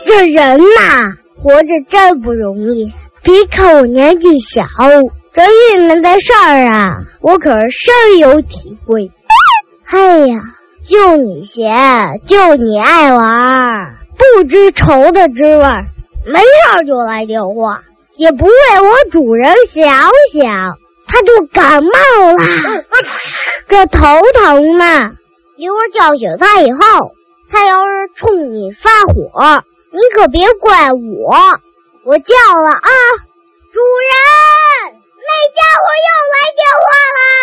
这人呐，活着真不容易。别看我年纪小，这郁闷的事儿啊，我可是深有体会。哎呀，就你闲，就你爱玩，不知愁的滋味，没事就来电话，也不为我主人想想，他就感冒了，这头疼嘛。一会儿叫醒他以后，他要是冲你发火，你可别怪我叫了啊，主人，那家伙又来电话啦。